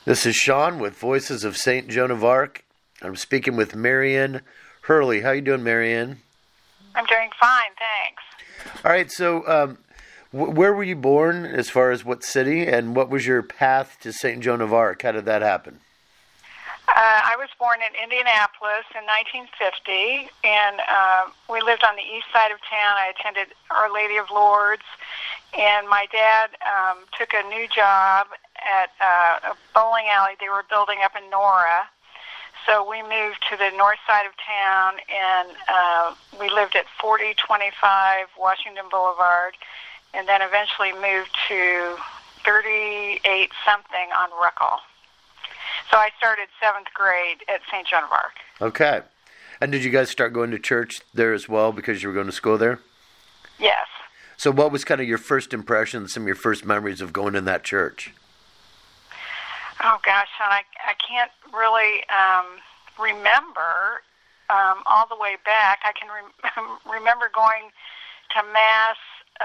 This is Sean with Voices of St. Joan of Arc. I'm speaking with Marianne Hurley. How you doing, Marianne? I'm doing fine, thanks. All right, so where were you born as far as what city, and what was your path to St. Joan of Arc? How did that happen? I was born in Indianapolis in 1950, and we lived on the east side of town. I attended Our Lady of Lourdes, and my dad took a new job at a bowling alley they were building up in Nora. So we moved to the north side of town, and we lived at 4025 Washington Boulevard, and then eventually moved to 38-something on Ruckle. So I started 7th grade at St. Joan of Arc. Okay. And did you guys start going to church there as well because you were going to school there? Yes. So what was kind of your first impression, some of your first memories of going in that church? Oh, gosh, Sean, I can't really remember all the way back. I can remember going to Mass,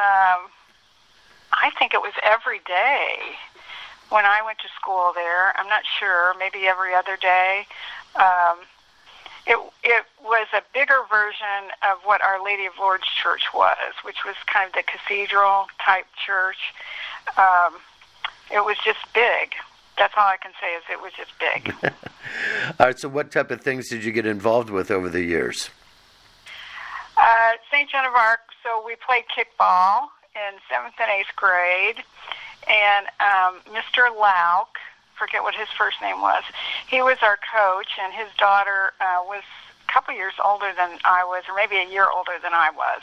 I think it was every day when I went to school there. I'm not sure, maybe every other day. It was a bigger version of what Our Lady of Lourdes Church was, which was kind of the cathedral-type church. It was just big. That's all I can say is it was just big. All right, so what type of things did you get involved with over the years? St. Joan of Arc, so we played kickball in 7th and 8th grade, and Mr. Lauk, forget what his first name was, he was our coach, and his daughter was a couple years older than I was, or maybe a year older than I was.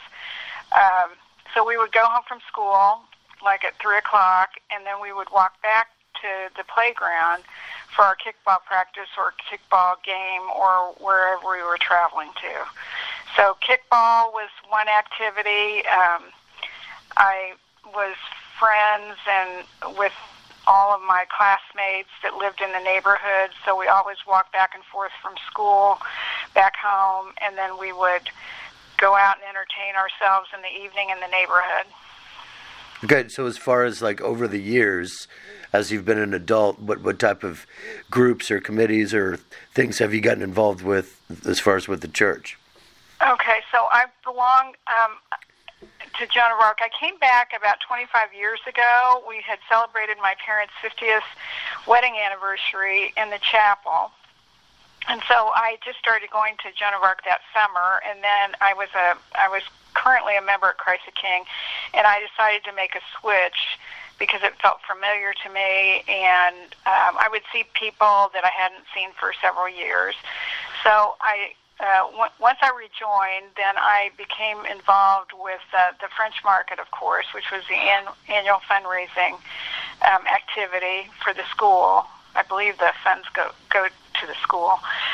So we would go home from school, like at 3 o'clock, and then we would walk back to the playground for our kickball practice or kickball game or wherever we were traveling to. So kickball was one activity. I was friends and with all of my classmates that lived in the neighborhood, so we always walked back and forth from school back home, and then we would go out and entertain ourselves in the evening in the neighborhood. Good. So as far as like over the years, as you've been an adult, what type of groups or committees or things have you gotten involved with as far as with the church? Okay, so I belong to Joan of Arc. I came back about 25 years ago. We had celebrated my parents' 50th wedding anniversary in the chapel. And so I just started going to Joan of Arc that summer, and then I was currently a member at Christ the King, and I decided to make a switch because it felt familiar to me, and I would see people that I hadn't seen for several years. So once I rejoined, then I became involved with the French Market, of course, which was the annual fundraising activity for the school. I believe the funds go to the school.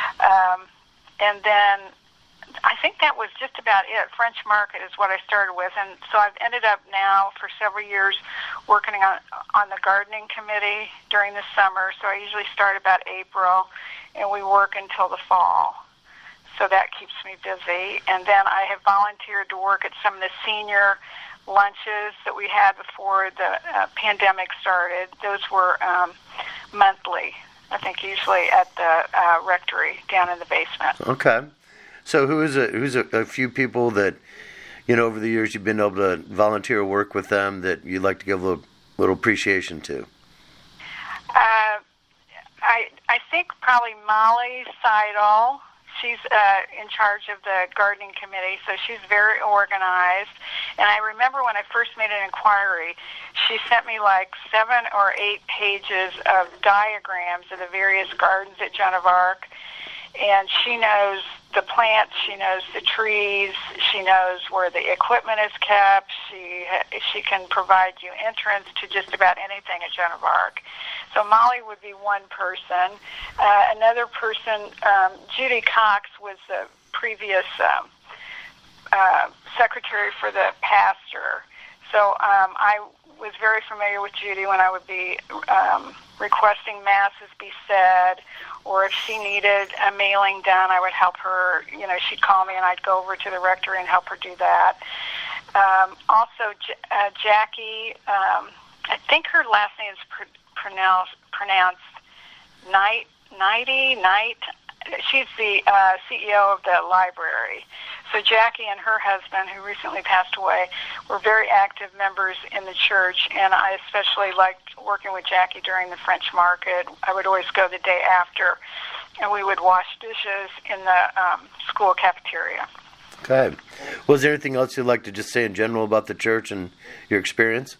And then I think that was just about it. French Market is what I started with. And so I've ended up now for several years working on the gardening committee during the summer. So I usually start about April, and we work until the fall. So that keeps me busy. And then I have volunteered to work at some of the senior lunches that we had before the pandemic started. Those were monthly, I think, usually at the rectory down in the basement. Okay. So who's a few people that, over the years you've been able to volunteer or work with them that you'd like to give a little appreciation to? I think probably Molly Seidel. She's in charge of the gardening committee, so she's very organized. And I remember when I first made an inquiry, she sent me like 7 or 8 pages of diagrams of the various gardens at Joan of Arc. And she knows the plants, she knows the trees, she knows where the equipment is kept. She can provide you entrance to just about anything at Joan of Arc. So Molly would be one person. Another person, Judy Cox, was the previous secretary for the pastor. So I was very familiar with Judy when I would be requesting masses be said, or if she needed a mailing done, I would help her. She'd call me and I'd go over to the rectory and help her do that. Also, Jackie, I think her last name is pronounced Knight. She's the CEO of the library. So Jackie and her husband, who recently passed away, were very active members in the church, and I especially liked working with Jackie during the French market. I would always go the day after, and we would wash dishes in the school cafeteria. Okay. Was there anything else you'd like to just say in general about the church and your experience?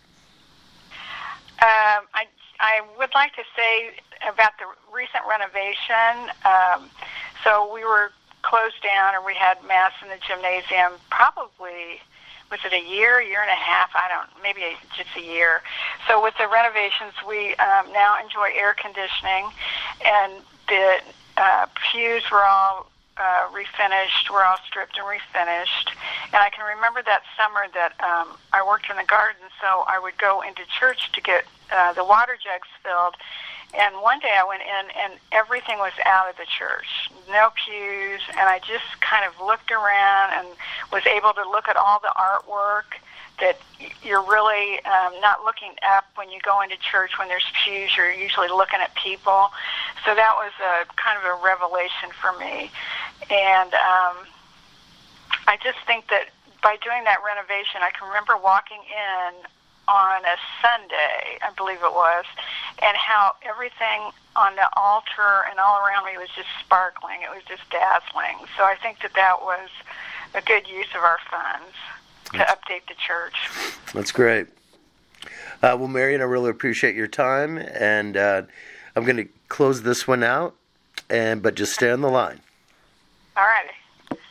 I would like to say about the recent renovation. So we were closed down, or we had Mass in the gymnasium probably, was it a year and a half? Maybe just a year. So with the renovations, we now enjoy air conditioning, and the pews were all refinished. We're all stripped and refinished. And I can remember that summer that I worked in the garden, so I would go into church to get the water jugs filled. And one day I went in, and everything was out of the church. No pews, and I just kind of looked around and was able to look at all the artwork that you're really not looking up when you go into church. When there's pews, you're usually looking at people. So that was a kind of a revelation for me. And I just think that by doing that renovation, I can remember walking in on a Sunday, I believe it was, and how everything on the altar and all around me was just sparkling. It was just dazzling. So I think that was a good use of our funds to update the church. That's great. Well, Marion, I really appreciate your time, and I'm going to close this one out, but just stay on the line. All right.